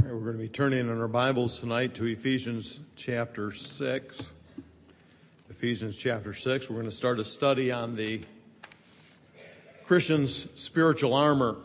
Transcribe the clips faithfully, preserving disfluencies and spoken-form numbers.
We're going to be turning in our Bibles tonight to Ephesians chapter six. Ephesians chapter six. We're going to start a study on the Christian's spiritual armor.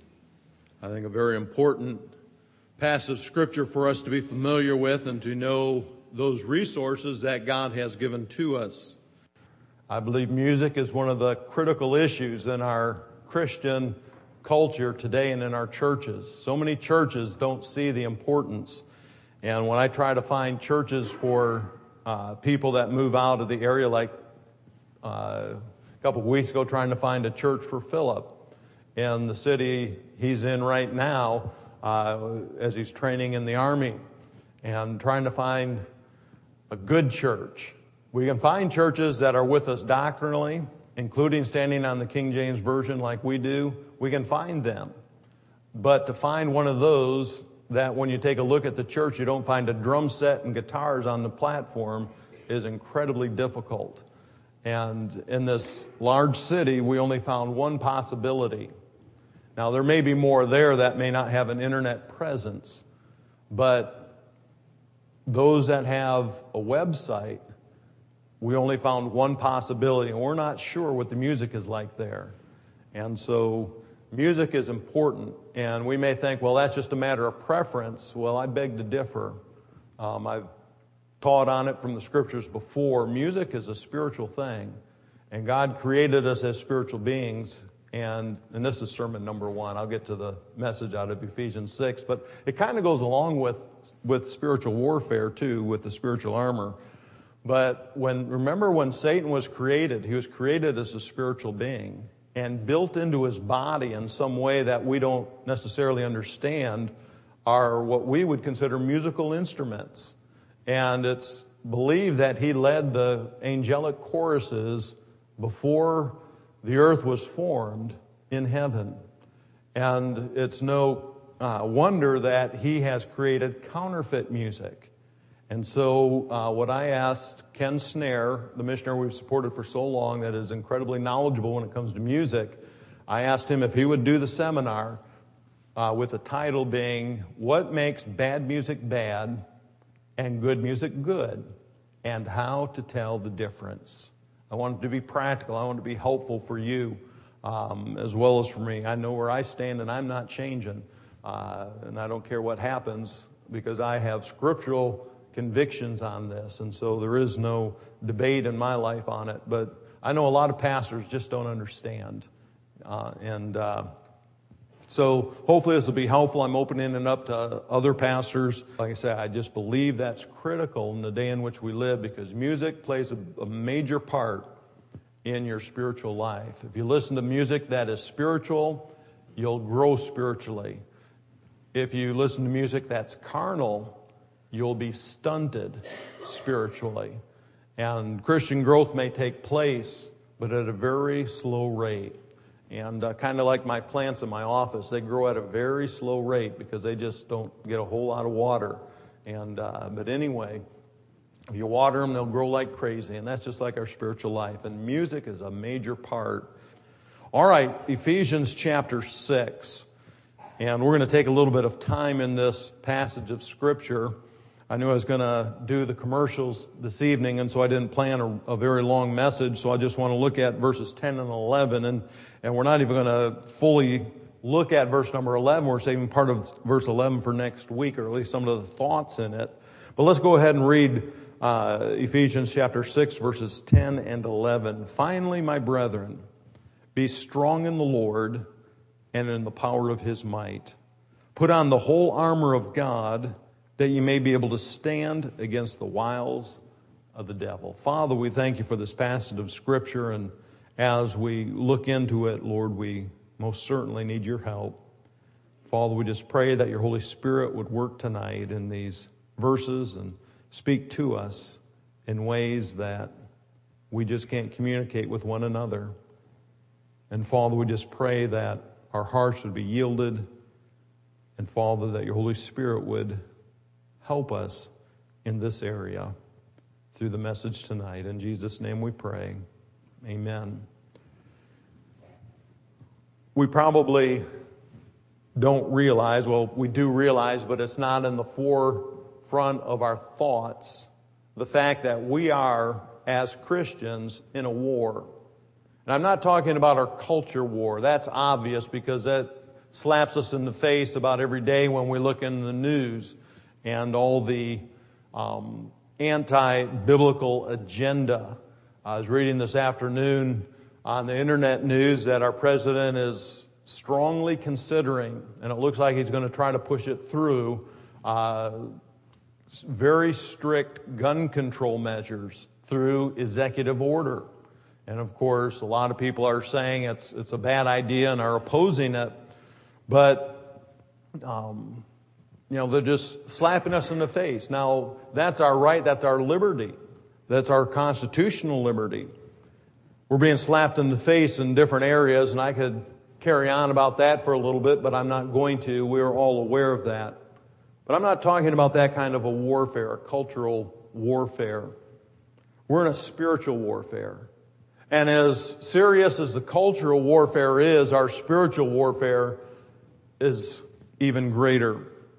I think a very important passage of Scripture for us to be familiar with and to know those resources that God has given to us. I believe music is one of the critical issues in our Christian culture today and in our churches. So many churches don't see the importance. And when I try to find churches for uh, people that move out of the area, like uh, a couple of weeks ago trying to find a church for Philip in the city he's in right now uh, as he's training in the Army, and trying to find a good church. We can find churches that are with us doctrinally, including standing on the King James Version like we do. We can find them. But to find one of those that when you take a look at the church, you don't find a drum set and guitars on the platform is incredibly difficult. And in this large city, we only found one possibility. Now, there may be more there that may not have an internet presence, but those that have a website, we only found one possibility, and we're not sure what the music is like there. And so music is important, and we may think, well, that's just a matter of preference. Well, I beg to differ. Um, I've taught on it from the Scriptures before. Music is a spiritual thing, and God created us as spiritual beings, and, and this is sermon number one. I'll get to the message out of Ephesians six, but it kind of goes along with, with spiritual warfare, too, with the spiritual armor. But when remember when Satan was created, he was created as a spiritual being and built into his body in some way that we don't necessarily understand are what we would consider musical instruments. And it's believed that he led the angelic choruses before the earth was formed in heaven. And it's no uh, wonder that he has created counterfeit music. And so uh, what I asked Ken Snare, the missionary we've supported for so long that is incredibly knowledgeable when it comes to music, I asked him if he would do the seminar uh, with the title being, What Makes Bad Music Bad and Good Music Good, and How to Tell the Difference. I wanted to be practical. I wanted to be helpful for you um, as well as for me. I know where I stand and I'm not changing. Uh, and I don't care what happens because I have scriptural convictions on this, and so there is no debate in my life on it. But I know a lot of pastors just don't understand, uh, and uh, so hopefully this will be helpful. I'm opening it up to other pastors. Like I said, I just believe that's critical in the day in which we live, because music plays a, a major part in your spiritual life. If you listen to music that is spiritual, you'll grow spiritually. If you listen to music that's carnal, you'll be stunted spiritually. And Christian growth may take place, but at a very slow rate. And uh, kind of like my plants in my office, they grow at a very slow rate because they just don't get a whole lot of water. And uh, but anyway, if you water them, they'll grow like crazy. And that's just like our spiritual life. And music is a major part. All right, Ephesians chapter six. And we're going to take a little bit of time in this passage of Scripture. I knew I was going to do the commercials this evening, and so I didn't plan a, a very long message, so I just want to look at verses ten and eleven, and, and we're not even going to fully look at verse number eleven. We're saving part of verse eleven for next week, or at least some of the thoughts in it. But let's go ahead and read uh, Ephesians chapter six, verses ten and eleven. Finally, my brethren, be strong in the Lord and in the power of His might. Put on the whole armor of God, that you may be able to stand against the wiles of the devil. Father, we thank you for this passage of Scripture, and as we look into it, Lord, we most certainly need your help. Father, we just pray that your Holy Spirit would work tonight in these verses and speak to us in ways that we just can't communicate with one another. And Father, we just pray that our hearts would be yielded, and Father, that your Holy Spirit would help us in this area through the message tonight. In Jesus' name we pray. Amen. We probably don't realize, well, we do realize, but it's not in the forefront of our thoughts, the fact that we are, as Christians, in a war. And I'm not talking about our culture war. That's obvious because that slaps us in the face about every day when we look in the news and all the um, anti-biblical agenda. I was reading this afternoon on the internet news that our president is strongly considering, and it looks like he's going to try to push it through, uh, very strict gun control measures through executive order. And of course, a lot of people are saying it's it's a bad idea and are opposing it. But, um, you know, they're just slapping us in the face. Now, that's our right, that's our liberty. That's our constitutional liberty. We're being slapped in the face in different areas, and I could carry on about that for a little bit, but I'm not going to. We're all aware of that. But I'm not talking about that kind of a warfare, a cultural warfare. We're in a spiritual warfare. And as serious as the cultural warfare is, our spiritual warfare is even greater.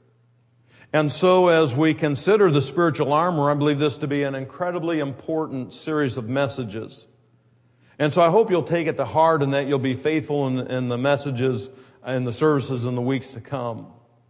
And so as we consider the spiritual armor, I believe this to be an incredibly important series of messages. And so I hope you'll take it to heart and that you'll be faithful in, in the messages and the services in the weeks to come.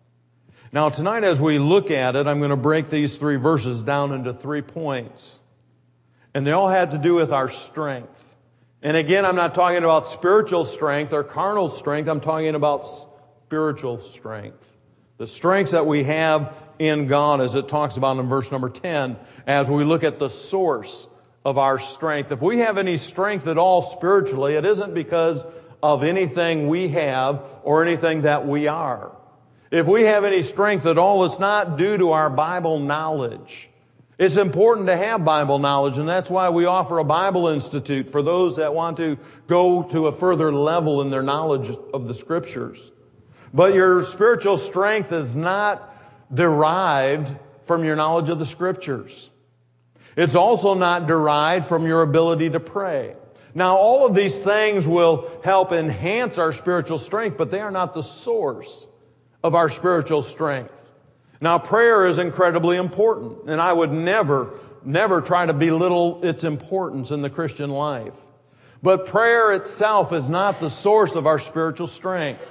Now tonight as we look at it, I'm going to break these three verses down into three points. And they all had to do with our strength. And again, I'm not talking about spiritual strength or carnal strength. I'm talking about spiritual strength. The strengths that we have in God, as it talks about in verse number ten, as we look at the source of our strength. If we have any strength at all spiritually, it isn't because of anything we have or anything that we are. If we have any strength at all, it's not due to our Bible knowledge. It's important to have Bible knowledge, and that's why we offer a Bible Institute for those that want to go to a further level in their knowledge of the Scriptures. But your spiritual strength is not derived from your knowledge of the Scriptures. It's also not derived from your ability to pray. Now, all of these things will help enhance our spiritual strength, but they are not the source of our spiritual strength. Now, prayer is incredibly important, and I would never, never try to belittle its importance in the Christian life. But prayer itself is not the source of our spiritual strength.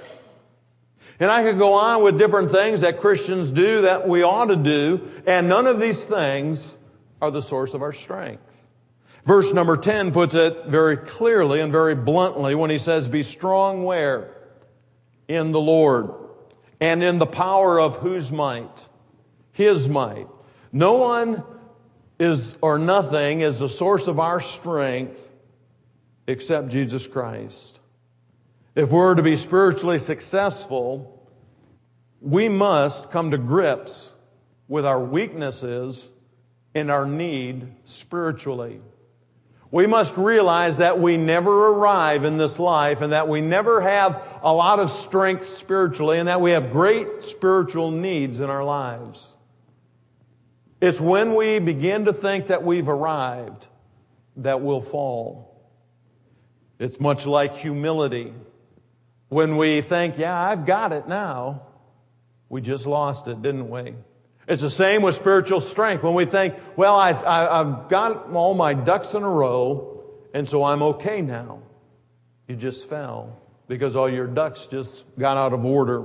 And I could go on with different things that Christians do that we ought to do, and none of these things are the source of our strength. Verse number ten puts it very clearly and very bluntly when he says, "Be strong where? In the Lord, and in the power of whose might? His might." No one is, or nothing is the source of our strength except Jesus Christ. If we're to be spiritually successful, we must come to grips with our weaknesses and our need spiritually. We must realize that we never arrive in this life and that we never have a lot of strength spiritually and that we have great spiritual needs in our lives. It's when we begin to think that we've arrived that we'll fall. It's much like humility. When we think, yeah, I've got it now, we just lost it, didn't we? It's the same with spiritual strength. When we think, well, I, I, I've got all my ducks in a row, and so I'm okay now. You just fell because all your ducks just got out of order.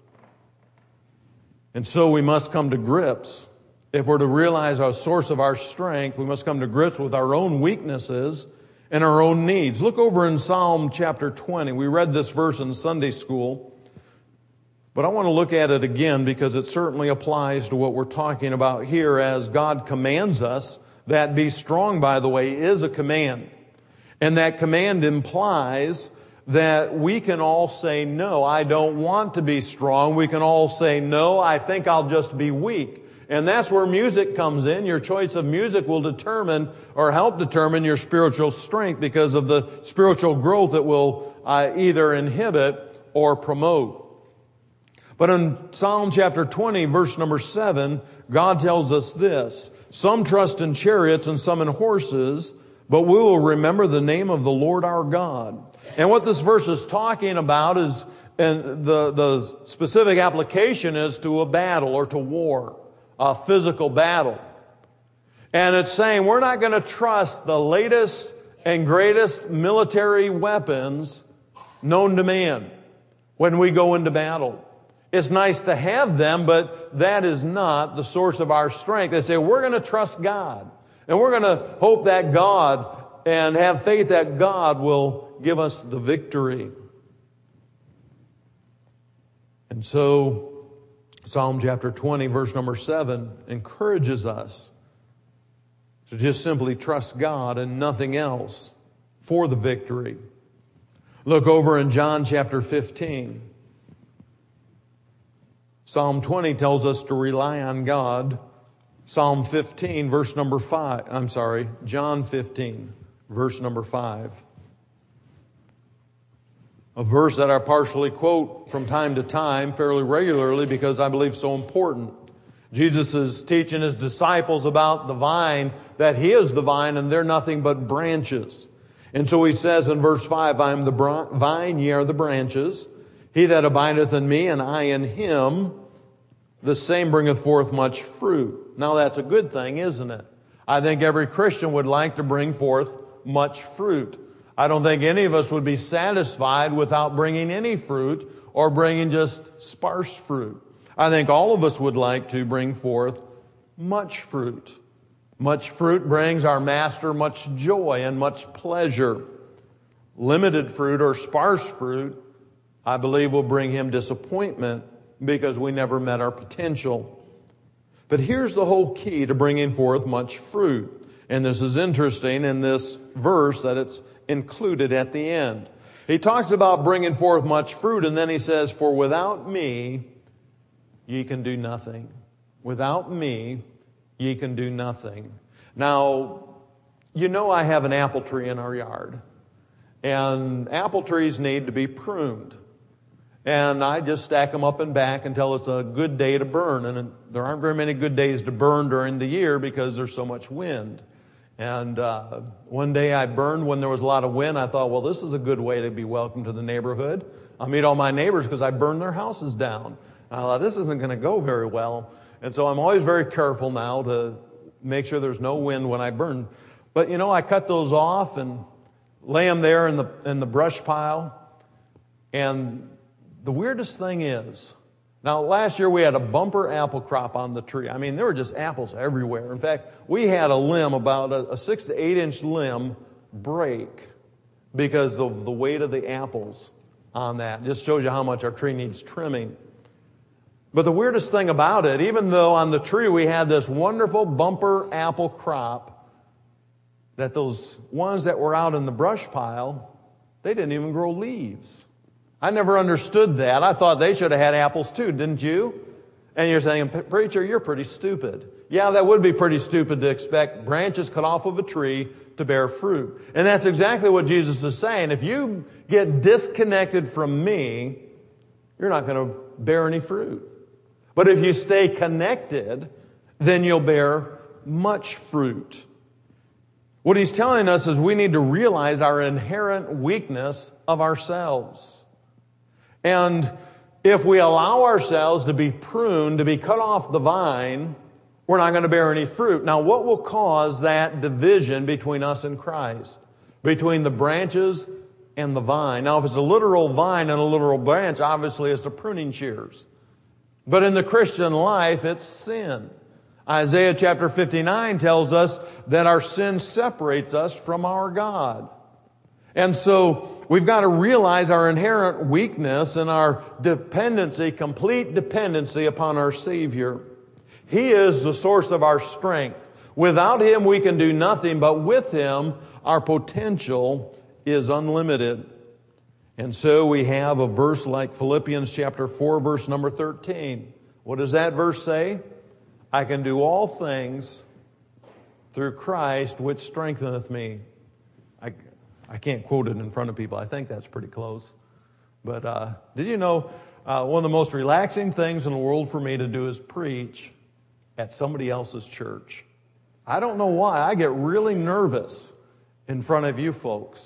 And so we must come to grips. If we're to realize our source of our strength, we must come to grips with our own weaknesses and our own needs. Look over in Psalm chapter twenty. We read this verse in Sunday school. But I want to look at it again because it certainly applies to what we're talking about here as God commands us. That be strong, by the way, is a command. And that command implies that we can all say, no, I don't want to be strong. We can all say, no, I think I'll just be weak. And that's where music comes in. Your choice of music will determine or help determine your spiritual strength because of the spiritual growth it will uh, either inhibit or promote. But in Psalm chapter twenty, verse number seven, God tells us this: "Some trust in chariots and some in horses, but we will remember the name of the Lord our God." And what this verse is talking about is and the, the specific application is to a battle or to war, a physical battle. And it's saying we're not going to trust the latest and greatest military weapons known to man when we go into battle. It's nice to have them, but that is not the source of our strength. They say we're going to trust God, and we're going to hope that God and have faith that God will give us the victory. And so Psalm chapter twenty, verse number seven, encourages us to just simply trust God and nothing else for the victory. Look over in John chapter fifteen. Psalm twenty tells us to rely on God. Psalm fifteen, verse number five. I'm sorry, John fifteen, verse number five. A verse that I partially quote from time to time, fairly regularly, because I believe it's so important. Jesus is teaching His disciples about the vine, that He is the vine and they're nothing but branches. And so He says in verse five, I am the vine, ye are the branches. He that abideth in me and I in him, the same bringeth forth much fruit. Now that's a good thing, isn't it? I think every Christian would like to bring forth much fruit. I don't think any of us would be satisfied without bringing any fruit or bringing just sparse fruit. I think all of us would like to bring forth much fruit. Much fruit brings our Master much joy and much pleasure. Limited fruit or sparse fruit, I believe, will bring Him disappointment because we never met our potential. But here's the whole key to bringing forth much fruit. And this is interesting in this verse that it's included at the end. He talks about bringing forth much fruit, and then he says, for without me, ye can do nothing. Without me, ye can do nothing. Now, you know I have an apple tree in our yard. And apple trees need to be pruned. And I just stack them up and back until it's a good day to burn. And there aren't very many good days to burn during the year because there's so much wind. And uh, one day I burned when there was a lot of wind. I thought, well, this is a good way to be welcome to the neighborhood. I'll meet all my neighbors because I burned their houses down. I thought, this isn't going to go very well. And so I'm always very careful now to make sure there's no wind when I burn. But, you know, I cut those off and lay them there in the in the brush pile. And the weirdest thing is, now last year we had a bumper apple crop on the tree. I mean, there were just apples everywhere. In fact, we had a limb, about a, a six to eight inch limb, break because of the weight of the apples on that. Just shows you how much our tree needs trimming. But the weirdest thing about it, even though on the tree we had this wonderful bumper apple crop, that those ones that were out in the brush pile, they didn't even grow leaves. I never understood that. I thought they should have had apples too, didn't you? And you're saying, preacher, you're pretty stupid. Yeah, that would be pretty stupid to expect branches cut off of a tree to bear fruit. And that's exactly what Jesus is saying. If you get disconnected from me, you're not going to bear any fruit. But if you stay connected, then you'll bear much fruit. What he's telling us is we need to realize our inherent weakness of ourselves. And if we allow ourselves to be pruned, to be cut off the vine, we're not going to bear any fruit. Now, what will cause that division between us and Christ? Between the branches and the vine. Now, if it's a literal vine and a literal branch, obviously it's the pruning shears. But in the Christian life, it's sin. Isaiah chapter fifty-nine tells us that our sin separates us from our God. And so we've got to realize our inherent weakness and our dependency, complete dependency upon our Savior. He is the source of our strength. Without Him, we can do nothing, but with Him, our potential is unlimited. And so we have a verse like Philippians chapter four, verse number thirteen. What does that verse say? I can do all things through Christ, which strengtheneth me. I, I can't quote it in front of people. I think that's pretty close. But uh, did you know uh, one of the most relaxing things in the world for me to do is preach at somebody else's church. I don't know why. I get really nervous in front of you folks.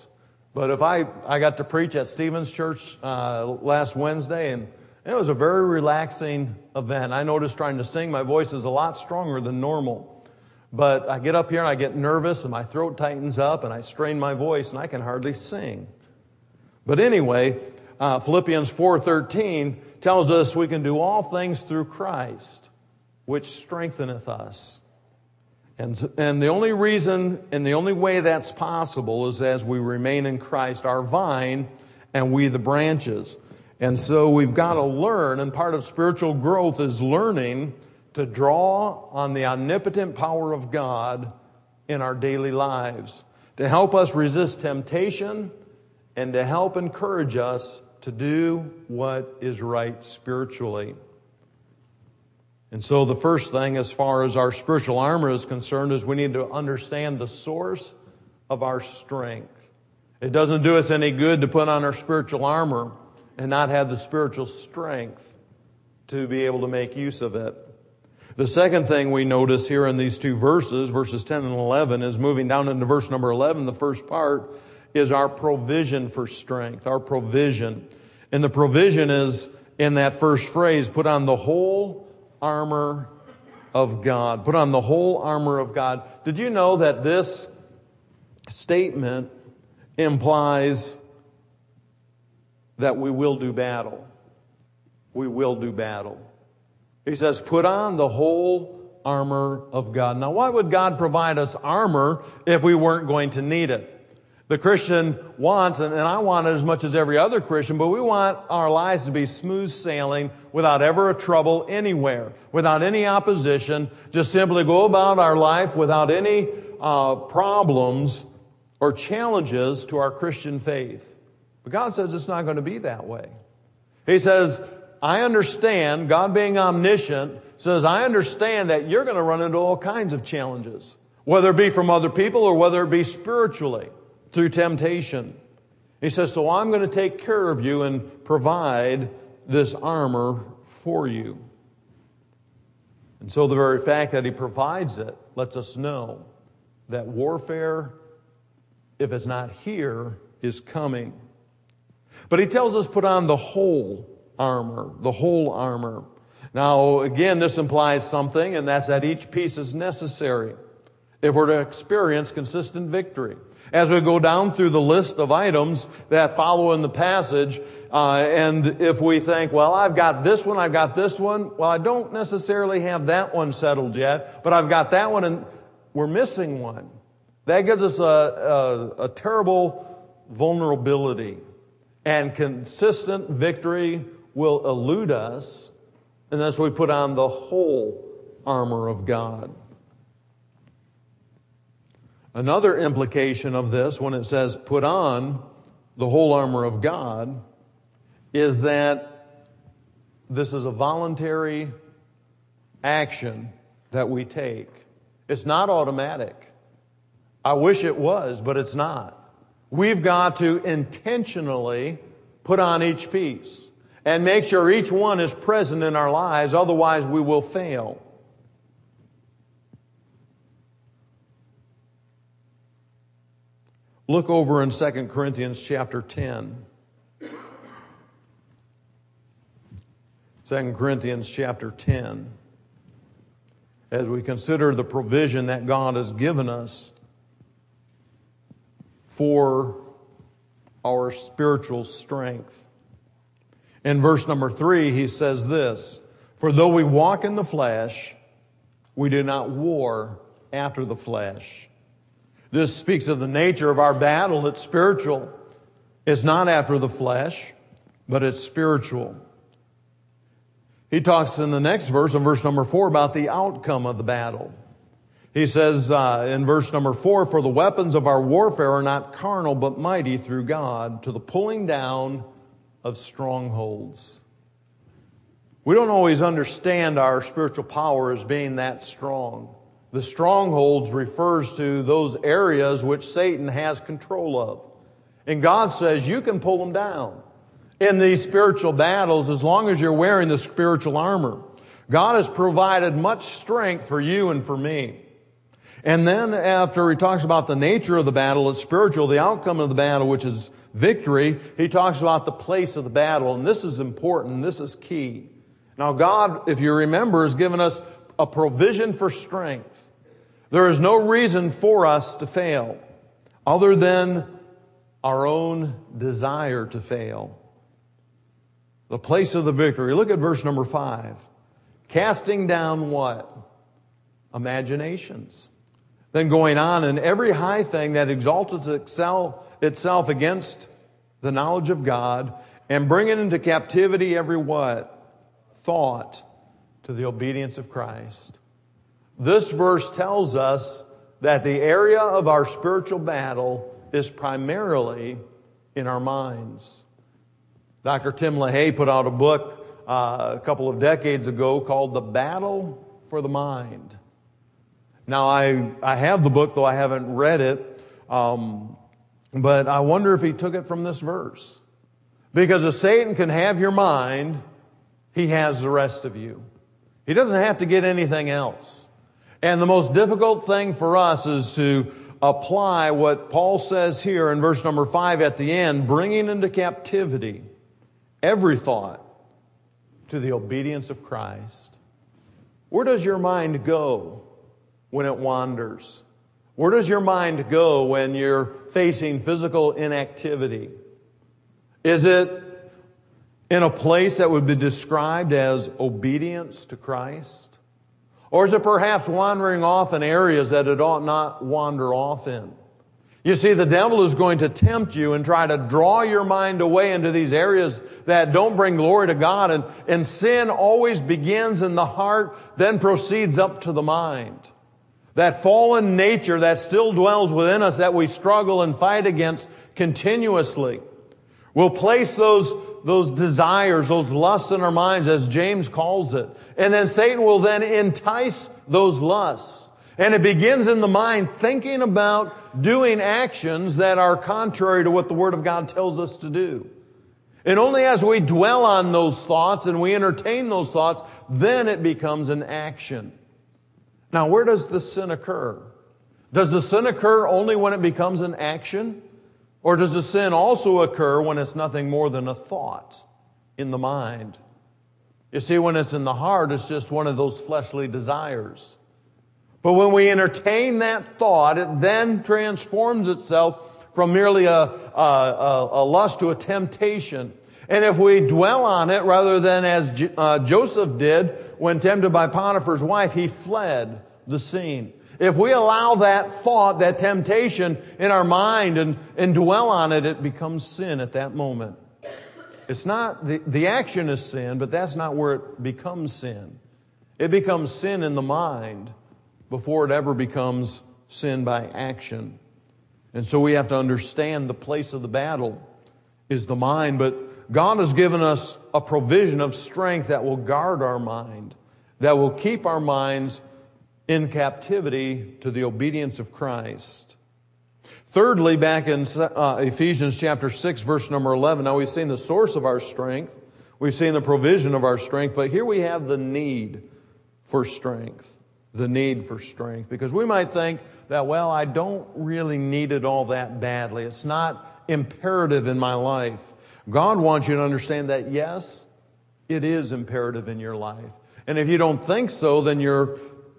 But if I, I got to preach at Stevens Church uh, last Wednesday, and it was a very relaxing event. I noticed trying to sing, my voice is a lot stronger than normal. But I get up here and I get nervous and my throat tightens up and I strain my voice and I can hardly sing. But anyway, uh, Philippians four thirteen tells us we can do all things through Christ, which strengtheneth us. And, and the only reason and the only way that's possible is as we remain in Christ, our vine, and we the branches. And so we've got to learn, and part of spiritual growth is learning to draw on the omnipotent power of God in our daily lives, to help us resist temptation and to help encourage us to do what is right spiritually. And so the first thing as far as our spiritual armor is concerned is we need to understand the source of our strength. It doesn't do us any good to put on our spiritual armor and not have the spiritual strength to be able to make use of it. The second thing we notice here in these two verses, verses ten and eleven, is moving down into verse number eleven, the first part is our provision for strength, our provision. And the provision is in that first phrase, put on the whole armor of God. Put on the whole armor of God. Did you know that this statement implies that we will do battle? We will do battle. He says, put on the whole armor of God. Now, why would God provide us armor if we weren't going to need it? The Christian wants, and I want it as much as every other Christian, but we want our lives to be smooth sailing without ever a trouble anywhere, without any opposition, just simply go about our life without any uh, problems or challenges to our Christian faith. But God says it's not going to be that way. He says, I understand, God being omniscient, says, I understand that you're going to run into all kinds of challenges, whether it be from other people or whether it be spiritually, through temptation. He says, so I'm going to take care of you and provide this armor for you. And so the very fact that He provides it lets us know that warfare, if it's not here, is coming. But He tells us put on the whole armor, the whole armor. Now, again, this implies something, and that's that each piece is necessary if we're to experience consistent victory. As we go down through the list of items that follow in the passage, uh, and if we think, well, I've got this one, I've got this one, well, I don't necessarily have that one settled yet, but I've got that one, and we're missing one. That gives us a, a, a terrible vulnerability, and consistent victory will elude us unless we put on the whole armor of God. Another implication of this, when it says put on the whole armor of God, is that this is a voluntary action that we take. It's not automatic. I wish it was, but it's not. We've got to intentionally put on each piece and make sure each one is present in our lives, otherwise we will fail. Look over in Second Corinthians chapter ten. Second Corinthians chapter ten. As we consider the provision that God has given us for our spiritual strength. In verse number three, he says this, for though we walk in the flesh, we do not war after the flesh. This speaks of the nature of our battle. It's spiritual. It's not after the flesh, but it's spiritual. He talks in the next verse, in verse number four, about the outcome of the battle. He says uh, in verse number four, for the weapons of our warfare are not carnal, but mighty through God to the pulling down of strongholds. We don't always understand our spiritual power as being that strong. The strongholds refers to those areas which Satan has control of. And God says you can pull them down in these spiritual battles as long as you're wearing the spiritual armor. God has provided much strength for you and for me. And then after he talks about the nature of the battle, it's spiritual, the outcome of the battle, which is victory, he talks about the place of the battle. And this is important. This is key. Now God, if you remember, has given us a provision for strength. There is no reason for us to fail other than our own desire to fail. The place of the victory. Look at verse number five. Casting down what? Imaginations. Then going on, and every high thing that exalteth itself against the knowledge of God, and bringing into captivity every what? Thought to the obedience of Christ. This verse tells us that the area of our spiritual battle is primarily in our minds. Doctor Tim LaHaye put out a book uh, a couple of decades ago called The Battle for the Mind. Now, I, I have the book, though I haven't read it, um, but I wonder if he took it from this verse. Because if Satan can have your mind, he has the rest of you. He doesn't have to get anything else. And the most difficult thing for us is to apply what Paul says here in verse number five at the end, bringing into captivity every thought to the obedience of Christ. Where does your mind go when it wanders? Where does your mind go when you're facing physical inactivity? Is it in a place that would be described as obedience to Christ? Or is it perhaps wandering off in areas that it ought not wander off in? You see, the devil is going to tempt you and try to draw your mind away into these areas that don't bring glory to God. And, and sin always begins in the heart, then proceeds up to the mind. That fallen nature that still dwells within us that we struggle and fight against continuously. We'll place those, those desires, those lusts in our minds, as James calls it. And then Satan will then entice those lusts. And it begins in the mind thinking about doing actions that are contrary to what the Word of God tells us to do. And only as we dwell on those thoughts and we entertain those thoughts, then it becomes an action. Now, where does the sin occur? Does the sin occur only when it becomes an action? Or does the sin also occur when it's nothing more than a thought in the mind? You see, when it's in the heart, it's just one of those fleshly desires. But when we entertain that thought, it then transforms itself from merely a, a, a lust to a temptation. And if we dwell on it, rather than as J- uh, Joseph did when tempted by Potiphar's wife, he fled the scene. If we allow that thought, that temptation in our mind and, and dwell on it, it becomes sin at that moment. It's not, the, the action is sin, but that's not where it becomes sin. It becomes sin in the mind before it ever becomes sin by action. And so we have to understand the place of the battle is the mind, but God has given us a provision of strength that will guard our mind, that will keep our minds in captivity to the obedience of Christ. Thirdly, back in uh, Ephesians chapter six, verse number eleven, now we've seen the source of our strength, we've seen the provision of our strength, but here we have the need for strength. The need for strength. Because we might think that, well, I don't really need it all that badly. It's not imperative in my life. God wants you to understand that, yes, it is imperative in your life. And if you don't think so, then you're,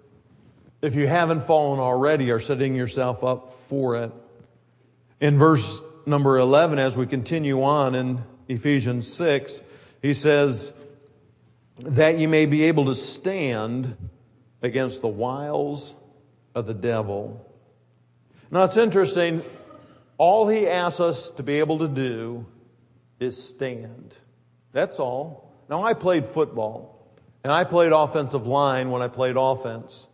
if you haven't fallen already, are setting yourself up for it. In verse number eleven, as we continue on in Ephesians six, he says, that you may be able to stand against the wiles of the devil. Now it's interesting, all he asks us to be able to do is stand. That's all. Now I played football, and I played offensive line when I played offense.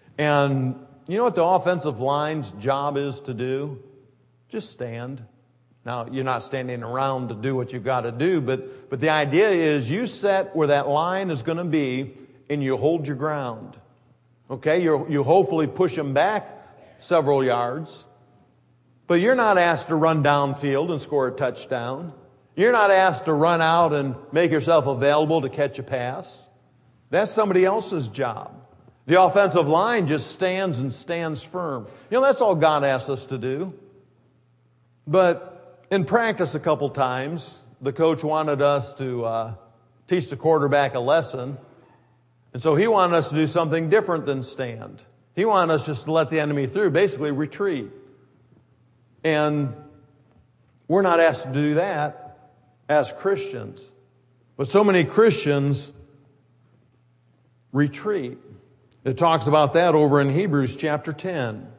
And you know what the offensive line's job is to do? Just stand. Now, you're not standing around to do what you've got to do, but, but the idea is you set where that line is going to be and you hold your ground. Okay, you you hopefully push them back several yards, but you're not asked to run downfield and score a touchdown. You're not asked to run out and make yourself available to catch a pass. That's somebody else's job. The offensive line just stands and stands firm. You know, that's all God asks us to do. But in practice a couple times, the coach wanted us to uh, teach the quarterback a lesson. And so he wanted us to do something different than stand. He wanted us just to let the enemy through, basically retreat. And we're not asked to do that as Christians. But so many Christians retreat. It talks about that over in Hebrews chapter ten.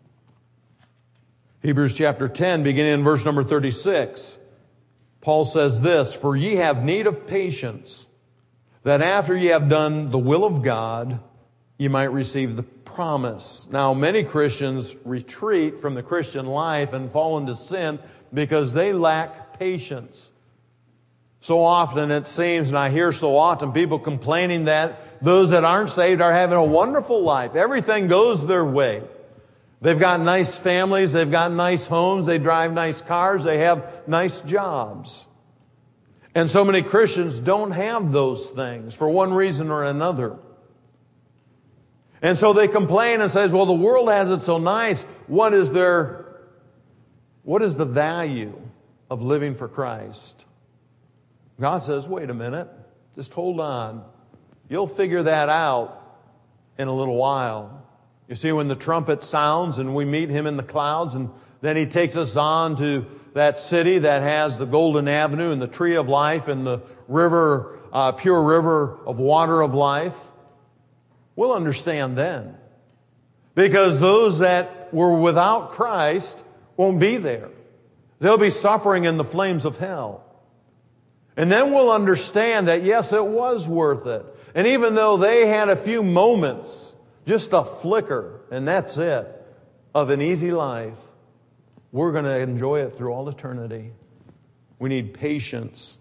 Hebrews chapter ten, beginning in verse number thirty-six. Paul says this, "For ye have need of patience, that after ye have done the will of God, ye might receive the promise." Now, many Christians retreat from the Christian life and fall into sin because they lack patience. So often it seems, and I hear so often people complaining that those that aren't saved are having a wonderful life. Everything goes their way. They've got nice families, they've got nice homes, they drive nice cars, they have nice jobs. And so many Christians don't have those things for one reason or another. And so they complain and says, well, the world has it so nice. What is their, what is the value of living for Christ? God says, wait a minute, just hold on. You'll figure that out in a little while. You see, when the trumpet sounds and we meet Him in the clouds, and then He takes us on to that city that has the golden avenue and the tree of life and the river, uh, pure river of water of life, we'll understand then. Because those that were without Christ won't be there. They'll be suffering in the flames of hell. And then we'll understand that, yes, it was worth it. And even though they had a few moments, just a flicker, and that's it, of an easy life, we're going to enjoy it through all eternity. We need patience.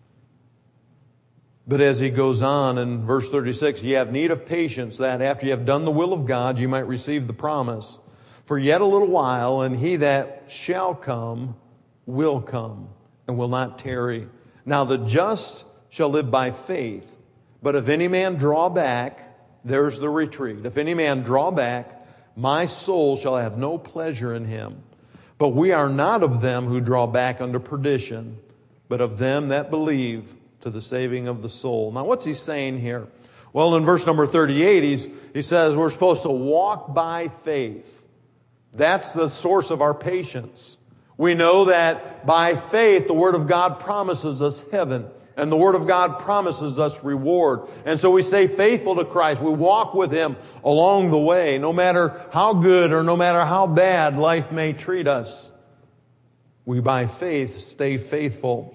But as he goes on in verse thirty-six, ye have need of patience, that after ye have done the will of God, ye might receive the promise. For yet a little while, and he that shall come will come, and will not tarry. Now the just shall live by faith. But if any man draw back, there's the retreat. If any man draw back, my soul shall have no pleasure in him. But we are not of them who draw back unto perdition, but of them that believe to the saving of the soul. Now what's he saying here? Well, in verse number thirty-eight, he's, he says we're supposed to walk by faith. That's the source of our patience. We know that by faith the Word of God promises us heaven. And the Word of God promises us reward. And so we stay faithful to Christ. We walk with Him along the way, no matter how good or no matter how bad life may treat us. We, by faith, stay faithful.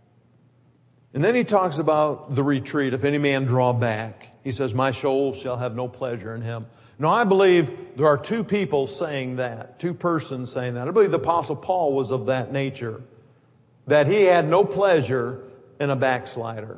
And then he talks about the retreat. If any man draw back, he says, my soul shall have no pleasure in him. Now, I believe there are two people saying that, two persons saying that. I believe the Apostle Paul was of that nature, that he had no pleasure in a backslider.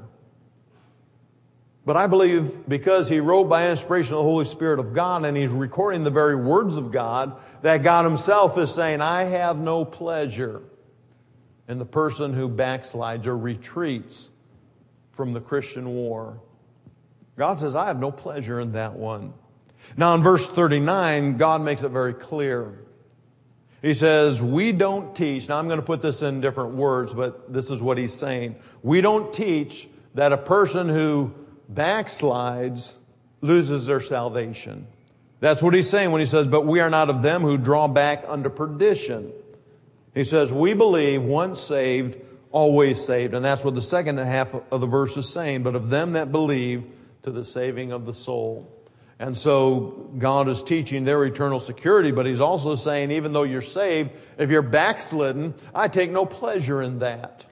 But I believe because he wrote by inspiration of the Holy Spirit of God and he's recording the very words of God, that God Himself is saying, I have no pleasure in the person who backslides or retreats from the Christian war. God says, I have no pleasure in that one. Now in verse thirty-nine, God makes it very clear. He says, we don't teach, now I'm going to put this in different words, but this is what he's saying. We don't teach that a person who backslides loses their salvation. That's what he's saying when he says, but we are not of them who draw back unto perdition. He says, we believe once saved, always saved. And that's what the second half of the verse is saying, but of them that believe to the saving of the soul. And so God is teaching their eternal security, but He's also saying, even though you're saved, if you're backslidden, I take no pleasure in that.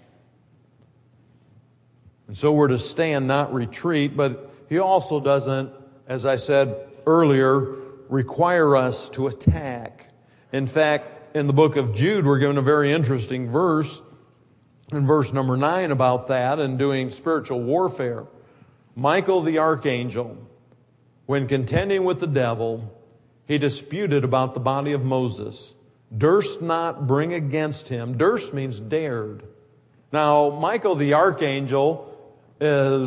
And so we're to stand, not retreat, but He also doesn't, as I said earlier, require us to attack. In fact, in the book of Jude, we're given a very interesting verse, in verse number nine about that, and doing spiritual warfare. Michael the archangel, when contending with the devil, he disputed about the body of Moses, durst not bring against him. Durst means dared. Now, Michael the archangel is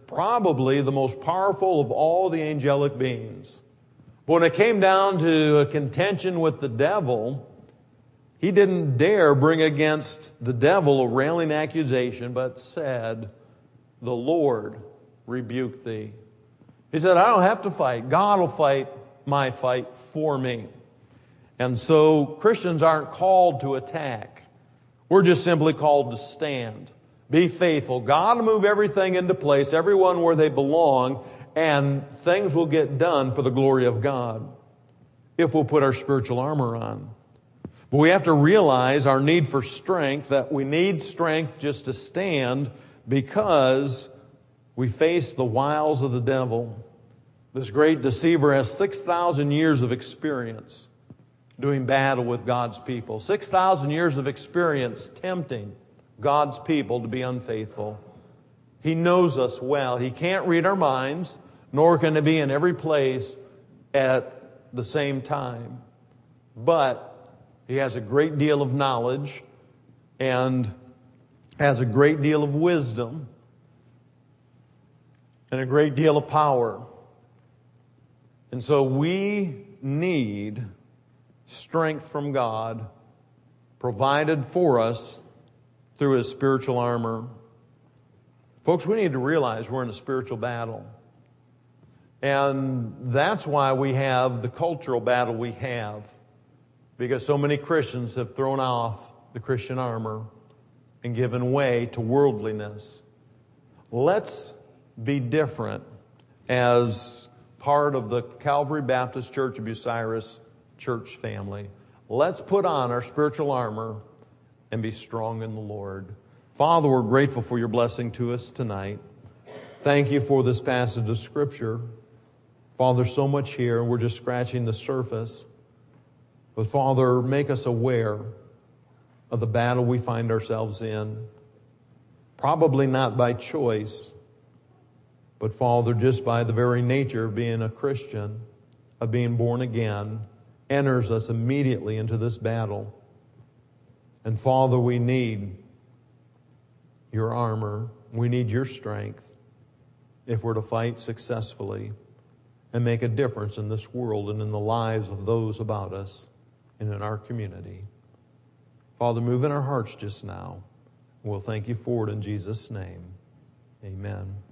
probably the most powerful of all the angelic beings. But when it came down to a contention with the devil, he didn't dare bring against the devil a railing accusation, but said, "The Lord rebuke thee." He said, "I don't have to fight. God will fight my fight for me." And so Christians aren't called to attack. We're just simply called to stand. Be faithful. God will move everything into place, everyone where they belong, and things will get done for the glory of God if we'll put our spiritual armor on. But we have to realize our need for strength, that we need strength just to stand because we face the wiles of the devil. This great deceiver has six thousand years of experience doing battle with God's people. six thousand years of experience tempting God's people to be unfaithful. He knows us well. He can't read our minds, nor can he be in every place at the same time. But he has a great deal of knowledge and has a great deal of wisdom and a great deal of power. And so we need strength from God provided for us through His spiritual armor. Folks, we need to realize we're in a spiritual battle. And that's why we have the cultural battle we have. Because so many Christians have thrown off the Christian armor and given way to worldliness. Let's be different as part of the Calvary Baptist Church of Bucyrus church family. Let's put on our spiritual armor and be strong in the Lord. Father, we're grateful for your blessing to us tonight. Thank you for this passage of Scripture. Father, so much here, and we're just scratching the surface. But Father, make us aware of the battle we find ourselves in. Probably not by choice, but Father, just by the very nature of being a Christian, of being born again, enters us immediately into this battle. And Father, we need your armor. We need your strength if we're to fight successfully and make a difference in this world and in the lives of those about us and in our community. Father, move in our hearts just now. We'll thank you for it in Jesus' name. Amen.